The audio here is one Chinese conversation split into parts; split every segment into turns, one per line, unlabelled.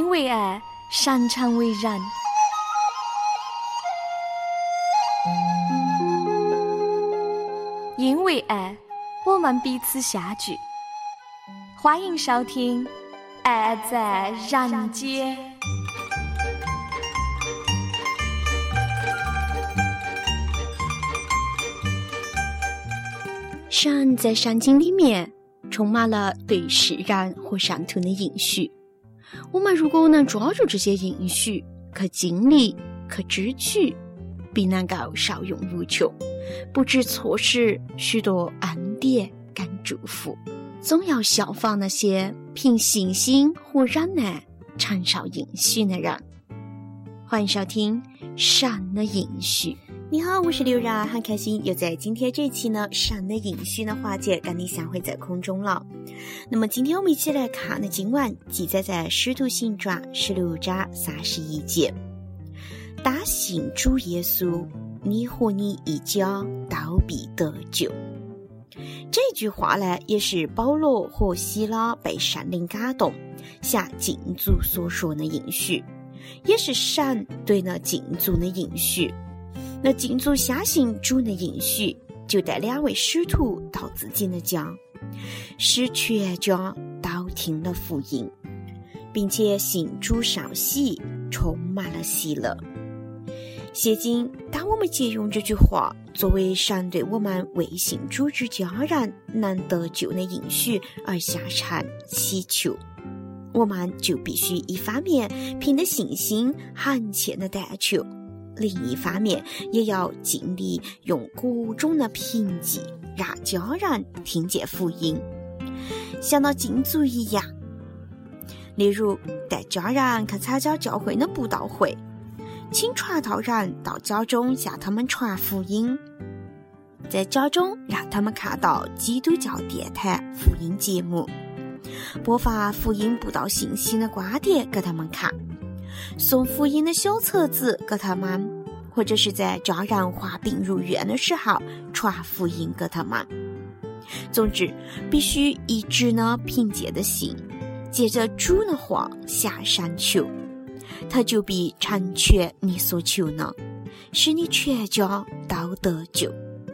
因为爱，擅长为人。因为爱，我们彼此相聚。欢迎收听《爱在人间》。
神在圣经里面充满了对世人和上头的应许，我们如果能抓住这些应许，去经历，去支取，必能够受用无穷，不知错失许多恩典跟祝福。总要效仿那些凭信心和忍耐承受应许的人。欢迎收听神的应许。
你好，我是刘然，很开心又在今天这一期呢神的应许的环节跟你相会在空中了。那么今天我们一起来看的经文记载在使徒行传16章31节，但信主耶稣，你和你一家都必得救。这句话呢，也是保罗和希拉被圣灵感动向禁足所说的应许，也是神对那禁足的应许。那禁足相信主的应许，就带2位使徒到自己的家，使全家都听了福音，并且信主受洗，充满了喜乐。现今当我们借用这句话作为神对我们为信主之家人能得救的应许而下场祈求，我们就必须一方面凭着信心恳切的但求，另一方面也要尽力用各种的凭据让家人听见福音，像那禁足一样。例如带家人去参加教会的布道会，请传道人到家中向他们传福音，在家中让他们看到基督教电台福音节目，播放福音布道信息的观点给他们看，送福音的小册子给他们，或者是在家人患病入院的时候传福音给他们。总之必须一直呢凭借的信，借着主的话向上求，他就必成全你所求的，使你全家都得救。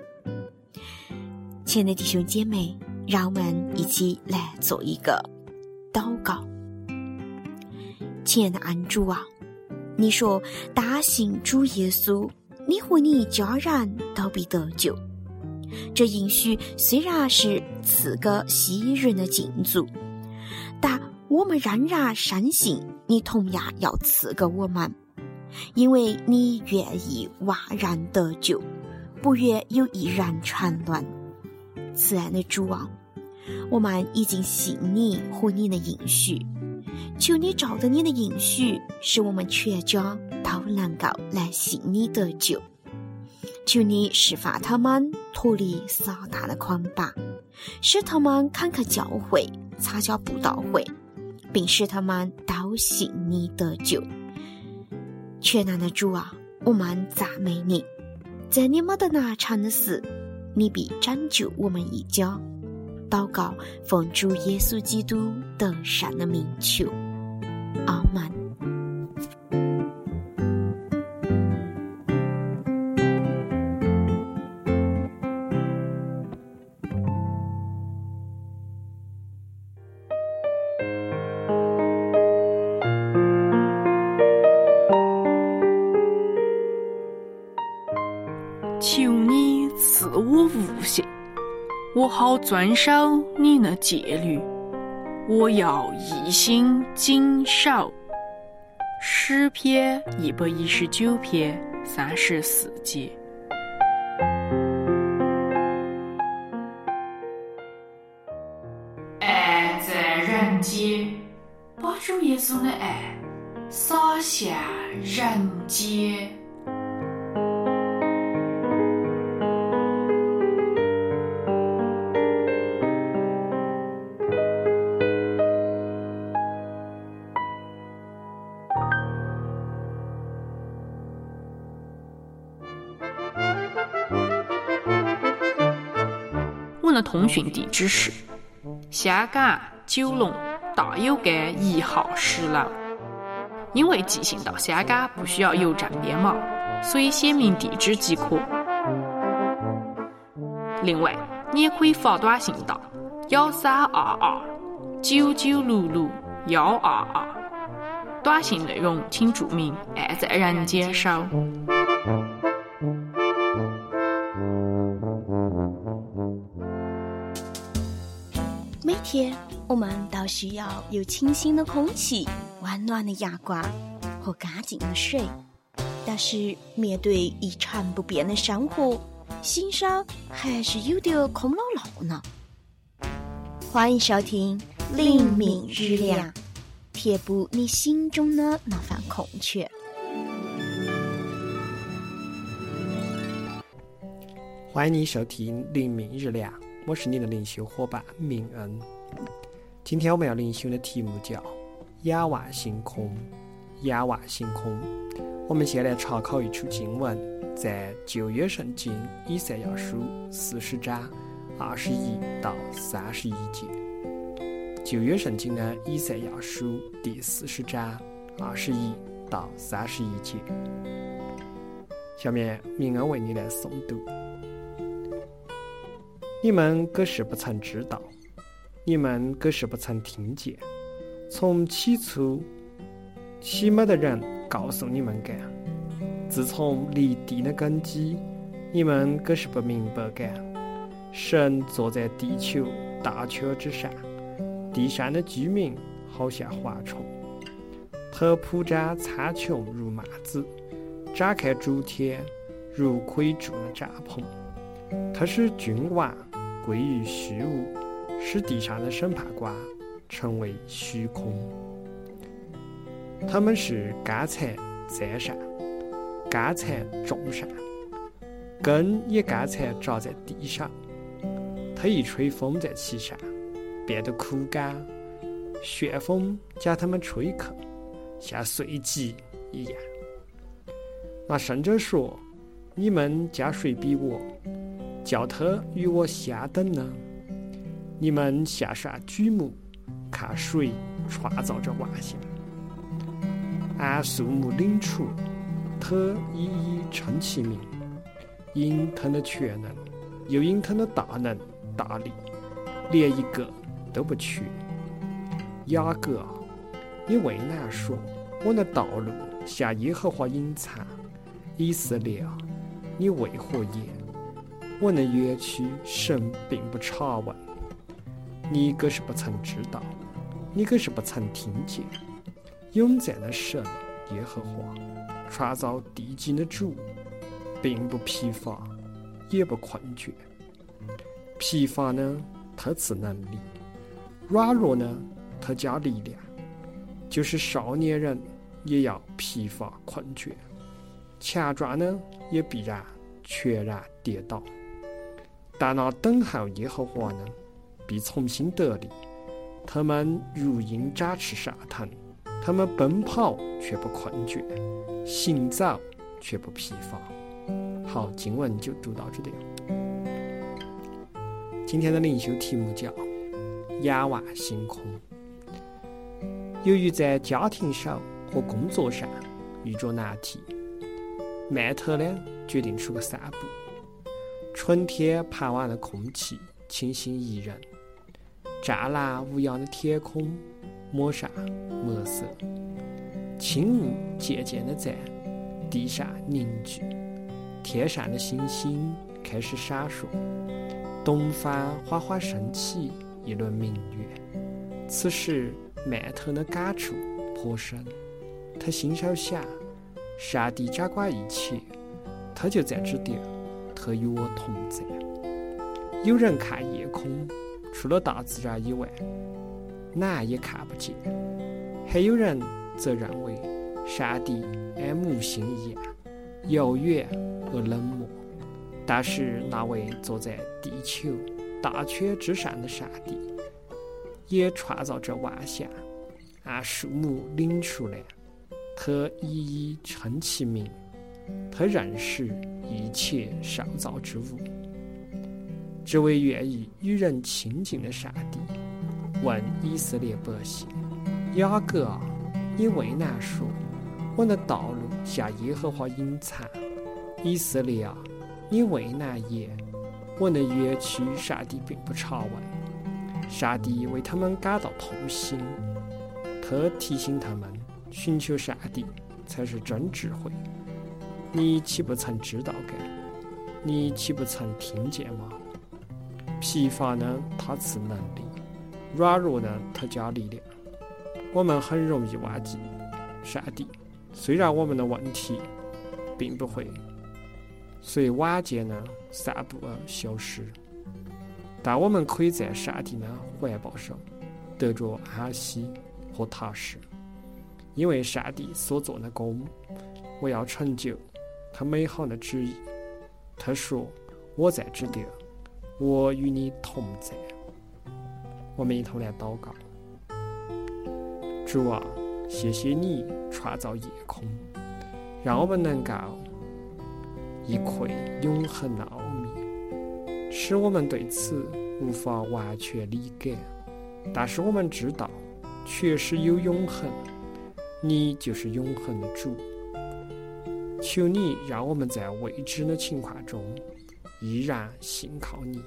亲爱的弟兄姐妹，让我们一起来做一个祷告。亲爱的恩主啊，你说但信主耶稣，你和你一家人都必得救。这应许虽然是赐给昔日的禁足，但我们仍然深信你同样要赐给我们，因为你愿意万人得救，不愿有一人沉沦。慈爱的主啊，我们已经信你和你的应许，求你照着你的应许，使我们全家都能够来信你得救。求你释放他们脱离撒旦的捆绑，使他们肯去教会参加布道会，并使他们都信你得救。全能的主啊，我们赞美你，在你们的难成的事，你必拯救我们一家。祷告奉主耶稣基督得胜的名求，阿们。
求你赐我悟性，我好遵守你的戒律，我要一心谨守。诗篇119篇34节。爱在人间，把主耶稣的爱洒向人间。我的通讯地址是香港9龙大有街1号10楼。 因为寄信到香港不需要邮政编码，所以写明地址即可。另外，你也可以发短信到132299661122，短信内容请注明“爱在人间手”。
每天我们都需要有清新的空气、温暖的阳光和干净的水，但是面对一成不变的生活，心上还是有点空落落呢。欢迎收听灵敏日亮，填补你心中的那份空缺。
欢迎你收听灵敏日亮，我是你的灵修伙伴明恩。今天我们要灵修的题目叫仰望星空。仰望星空，我们先来查考一处经文，在旧约圣经以赛亚书40章21到31节。旧约圣经呢，以赛亚书第40章21到31节。下面明恩为你来诵读。你们可是不曾知道，你们可是不曾听见，从起初起末的人告诉你们干，自从立地的根基，你们可是不明白干。神坐在地球大圈之上，地上的居民好像蝗虫，他铺展苍穹如麻子，展开诸天如窥住的帐篷。他使君王归于虚无，使地上的审判官成为虚空。他们是干柴在上，干柴种上，根也干柴扎在地上。他一吹风在其上，变得枯干，旋风将他们吹去，像碎稷一样。那圣者说：你们将谁比我，叫他与我相等呢？你们向上举目，看谁创造着万象？按数目领出，他一一称其名，因他的全能，又因他的大能大力，连一个都不缺。雅各啊，你为哪说我的道路向耶和华隐藏？以色列啊，你为何言我的冤屈神并不查问？你可是不曾知道，你可是不曾听见。永在的神耶和华，创造地境的主，并不疲乏，也不困倦。疲乏呢，他赐能力；软弱呢，他加力量。就是少年人也要疲乏困倦，强壮呢，也必然全然跌倒。但那等候耶和华呢，必重新得力。他们如鹰展翅上腾，他们奔跑却不困倦，行走却不疲乏。好，经文就读到这里了。今天的灵修题目叫仰望星空。由于在家庭上和工作上遇着难题，麦特呢决定出个散步。春天盼望的空气清新宜人，湛蓝无恙的天空抹上墨色，轻雾渐渐地在地上凝聚，天上的星星开始闪烁，东方缓缓升起一轮明月。此时麦特的感触颇深，他心上想，上帝掌管一切，他就在这点，他与我同在。有人看夜空，除了大自然以外，哪也看不见；还有人则认为上帝按木星一样遥远而冷漠。但是那位坐在地球大圈之上的上帝，也创造着万象，按数目领出来，他一一称其名，他认识一切受造之物。这位愿意与人亲近的上帝问以色列百姓：雅各啊，你为哪说我的道路向耶和华隐藏。以色列啊，你为难言，我的冤屈上帝并不察问。上帝为他们感到痛心，他提醒他们寻求上帝才是真智慧。你岂不曾知道该？你岂不曾听见吗？疲乏呢，他赐能力；软弱呢，他加力量。我们很容易忘记上帝，虽然我们的问题并不会随晚间呢散布而消失，但我们可以在上帝的怀抱上得着安息和踏实，因为上帝所做的工，我要成就他美好的旨意。他说：“我在这地，我与你同在。”我们一同来祷告。主啊，谢谢你创造夜空，让我们能够一窥永恒的奥秘，使我们对此无法完全理解，但是我们知道确实有永恒，你就是永恒的主。求你让我们在未知的情况中依然信靠你。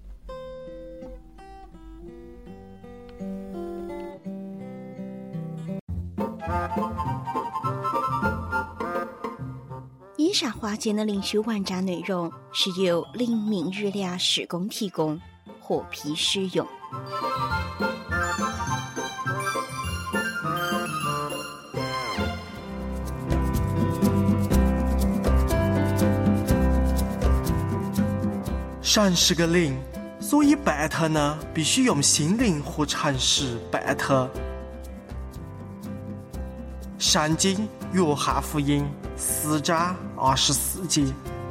以上话节的领袖完整内容是由林明日俩施工提供，获批使用。
神是个灵，所以拜他呢，必须用心灵和诚实拜他。圣经约翰福音4章24节。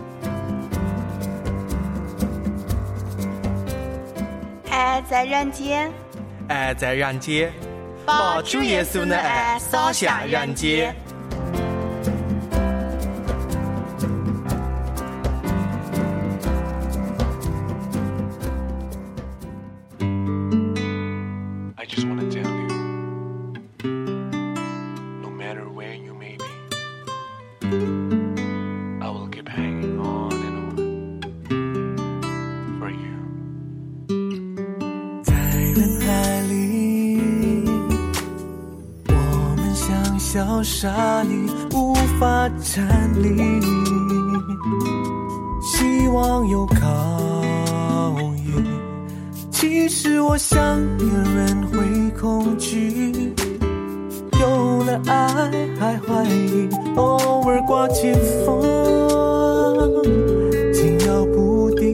爱在人间，
爱在人间，把主耶稣的爱洒向人间。
小沙里无法站立，希望有靠倚。其实我想别人会恐惧，有了爱还怀疑，偶尔刮起风，紧要不定。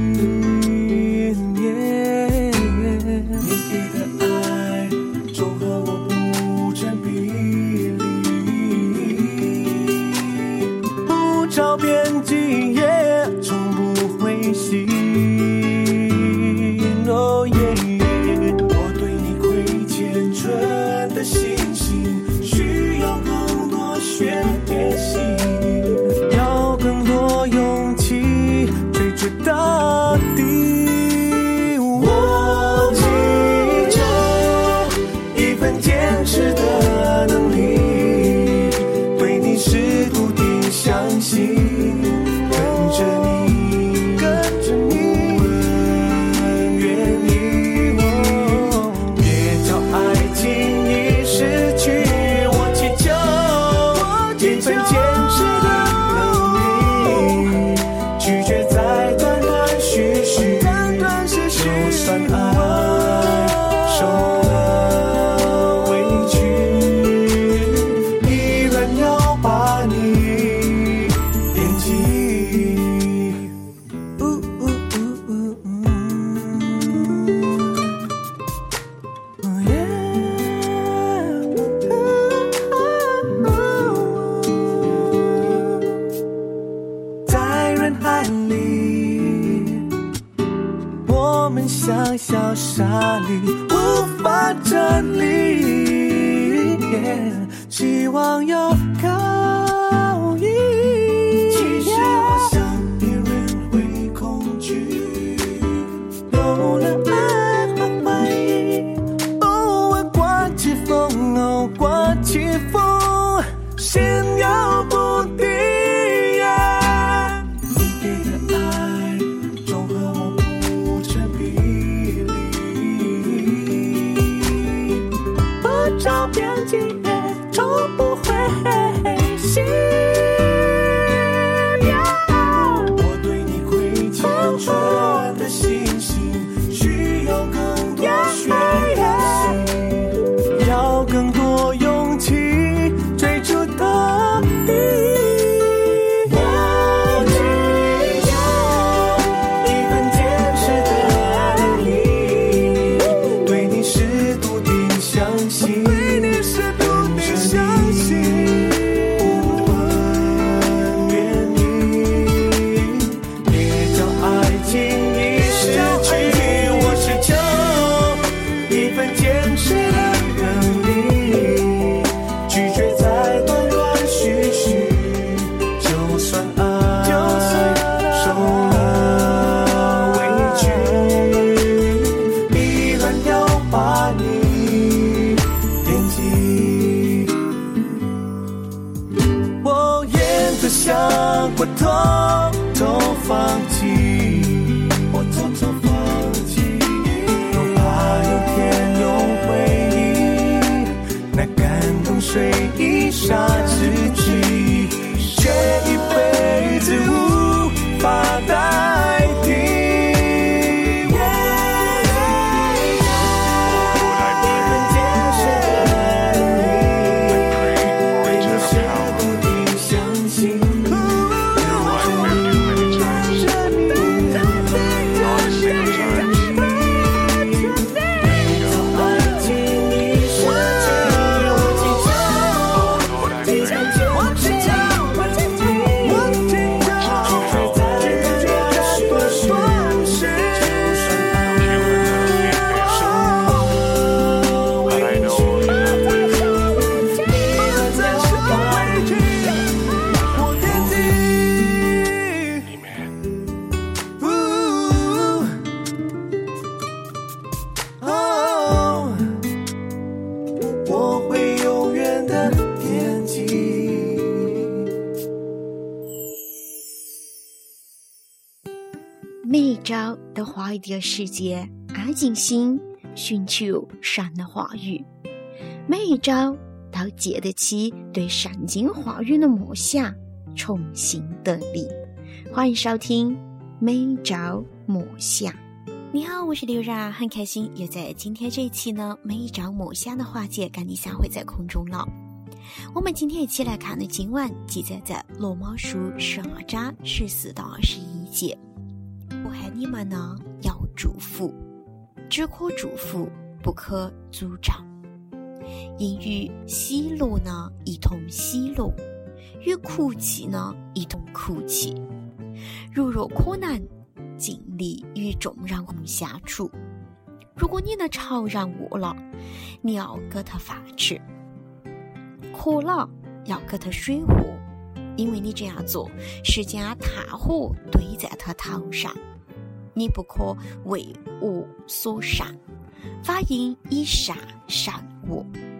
你给的爱总和我不成比例，不着边际也从不灰心。哦耶，我对你亏欠纯的信心，需要更多血变心，要更多勇气追追到底。我祈求一份坚持的能力，对你是笃定相信，跟着你，无论愿意。别叫爱情已失去，我祈求一份坚持的能力，拒绝再断断续续，就算爱受了委屈，依然要把你惦记。在人海里，我们像小沙粒，无法站立，希望有靠倚。其实我想别人会恐惧，有了爱和怀疑，偶尔刮起风，刮起风，现找边界，就不会心。我对你亏欠纯的信心，需要更多学习，要更多勇气追逐到底。我偷偷放弃，又怕有天又回忆，那感动水一霎之际，却一辈子无法代替。
每一周都花一点时间安静心寻求神的话语，每一周都记得起对圣经话语的默想，重新得力。欢迎收听每周默想。
你好，我是刘然，很开心又在今天这一期呢每一周默想的环节跟你相会在空中了。我们今天一起来看的经文记载在罗马书12章14到21节。我喊你们呢要祝福，只可祝福，不可诅咒。因与喜乐呢一同喜乐，与哭泣呢一同哭泣。如若可能，尽力与众人共相处。如果你的仇人饿了，你要给他饭吃；渴了，要给他水喝，因为你这样做是将炭火堆在他头上。你不可为恶所杀，反应以善杀恶。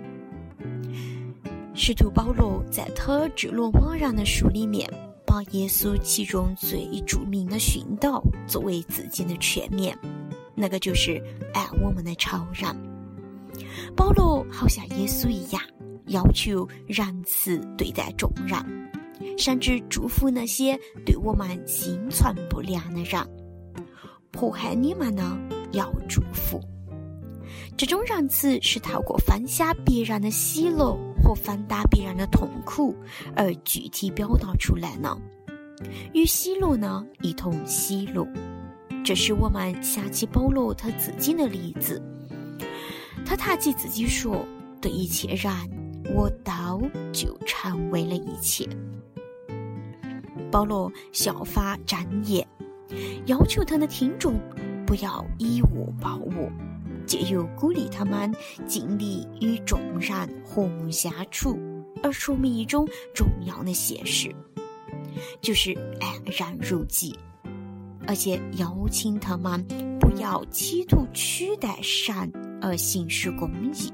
使徒保罗在他致罗马人的书里面，把耶稣其中最著名的训导作为自己的劝勉，那个就是爱我们的仇人。保罗好像耶稣一样，要求仁慈对待众人，甚至祝福那些对我们心存不良的人。迫害你们呢，要祝福。这种仁慈是透过分享别人的喜乐和分担别人的痛苦而具体表达出来呢。与喜乐呢一同喜乐，这使我们想起保罗他自己的例子。他谈起自己说，对一切人，我都就成为了一切。保罗效法箴言，要求他的听众不要以恶报恶，借由鼓励他们尽力与众人和睦相处，而说明一种重要的现实，就是爱人如己，而且邀请他们不要企图取代神而行使公义。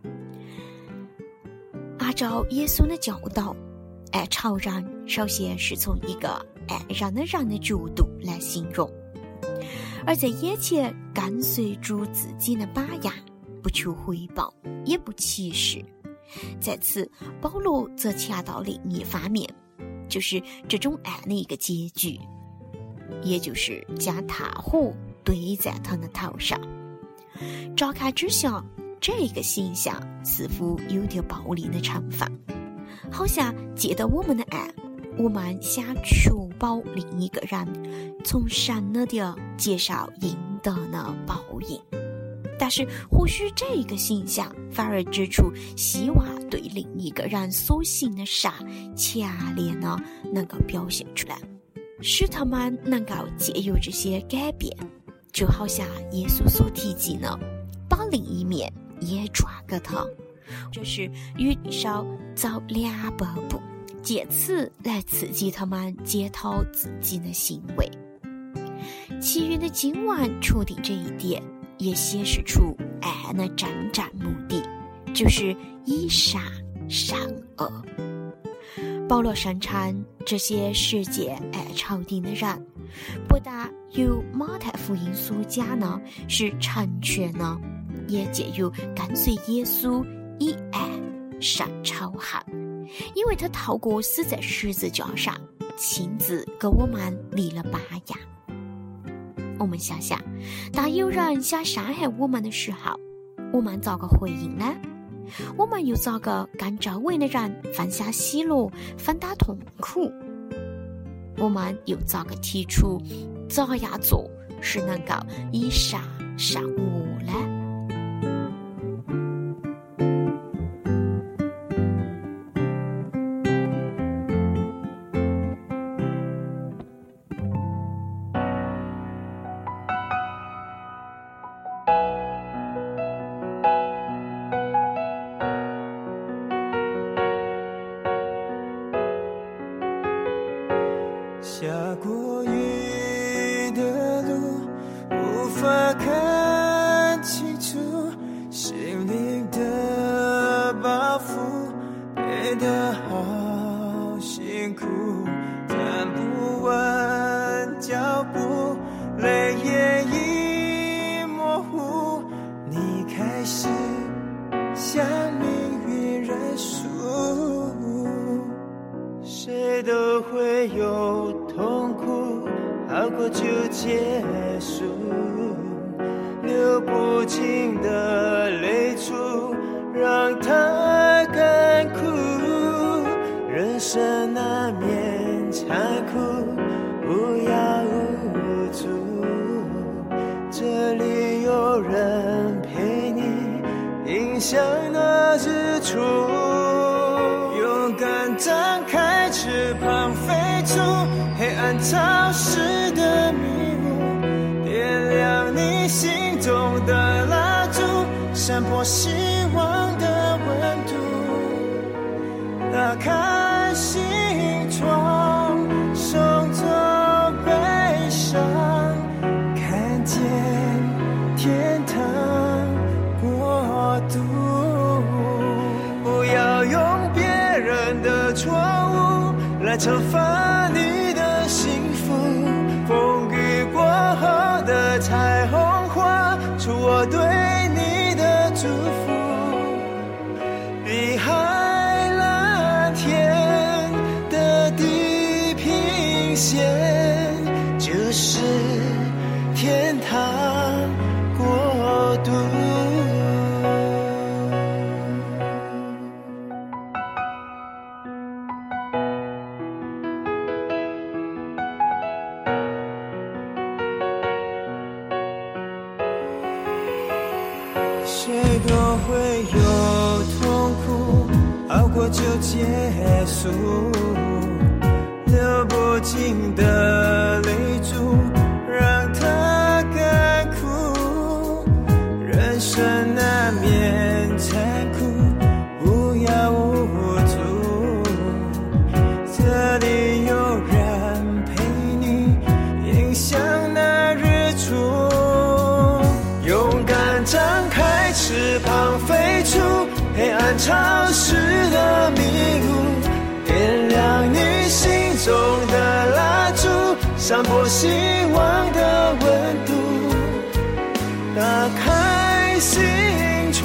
按照耶稣的教导，爱仇人首先是从一个爱人的人的角度来形容，而在眼前跟随主自己的榜样， 不求回报，也不歧视。在此，保罗则掐到另一方面，就是这种爱的一个结局，也就是将炭火堆在他的头上。乍看之下，这个现象似乎有点暴力的成分，好像借着我们的爱，我们想确保另一个人从神那里接受应得的报应。但是或许这个现象反而指出希望对另一个人所行的善强烈的能够表现出来，使他们能够借由这些改变，就好像耶稣所提及的，把另一面也转给他，这是与手走200步，借此来刺激他们检讨自己的行为。其余的经文确定这一点，也显示出爱的真正目的，就是以善胜恶。保罗声称，这些世界爱朝廷的人，不但有马太福音所讲的是成全呢，也借由跟随耶稣以爱胜仇恨，因为他透过死在十字架上，亲自给我们立了榜样。我们想想，当有人想伤害我们的时候，我们咋个回应呢？我们又咋个跟周围的人分享喜乐，分担痛苦？我们又咋个提出咋样做是能够以善胜恶呢？
下过雨的路，无法看清楚，心灵的包袱变得好辛苦，站不稳脚步，泪也已模糊，你开始向命运认输。谁都会有痛苦，好过就结束，流不尽的泪珠让它干枯，人生难免残酷，无药无助，这里有人陪你迎向那日出，勇敢张开翅膀飞出黑暗潮湿的迷雾，点亮你心中的蜡烛，闪破希望的温度，打开心窗，送走悲伤，看见天堂国度。不要用别人的错误来惩罚你的幸福，风雨过后的彩虹画出我对你的祝福，比海蓝天的地平线就是天堂国度。谁都会有痛苦，熬过就结束，流不尽的泪珠让它干枯，人生难免残酷，无药无助，这里有人陪你迎向那日出，勇敢张开翅膀飞出黑暗潮湿的迷雾，点亮你心中的蜡烛，散播希望的温度，打开心窗，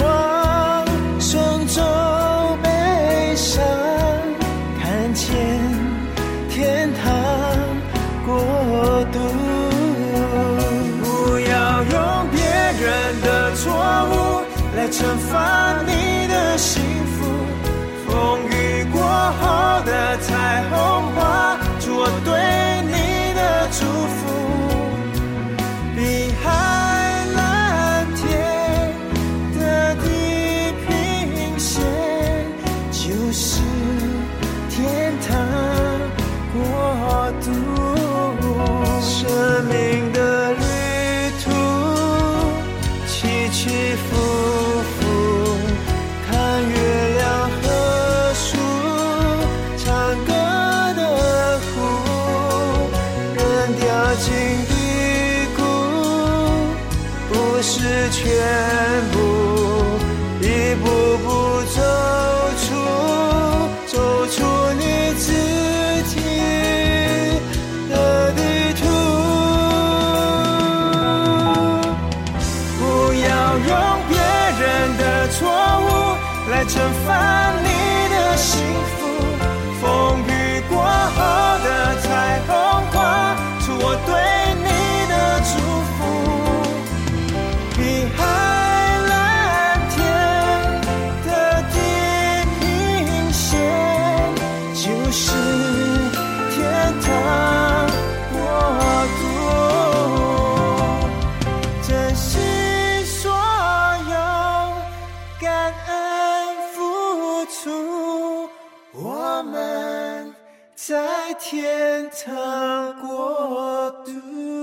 惩罚你的幸福。风雨过后的彩虹花，祝我对你的祝福。比海蓝天的地平线，就是天堂国度。生命的旅途起起伏伏，看月亮和树，唱歌的湖，人掉进低谷，不是全部，一步步走出你自己的地图。不要用别人的错误来惩罚你的幸福。风雨过后的彩虹花，祝我对你的祝福。比海蓝天的地平线，就是天堂国度。珍惜所有，感恩付出，我们在天堂国度。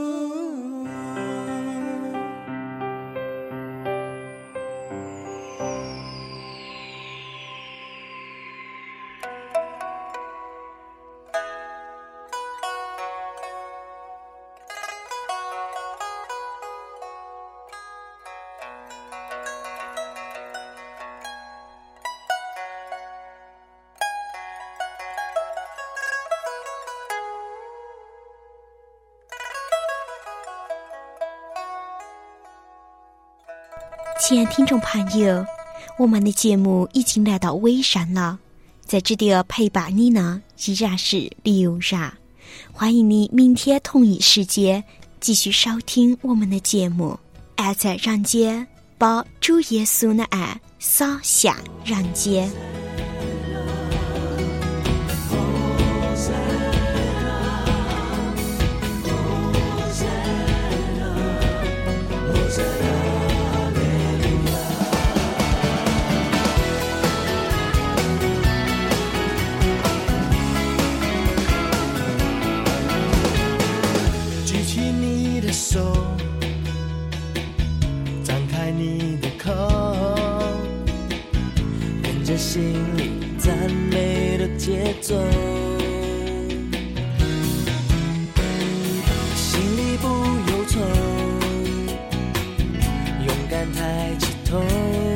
亲爱听众朋友，我们的节目已经来到尾声了，在这里陪伴你呢依然是刘然。欢迎你明天同一时间继续收听我们的节目。爱在人间，把主耶稣的爱洒向人间。
手，张开你的口，跟着心里赞美的节奏，心里不忧愁，勇敢抬起头。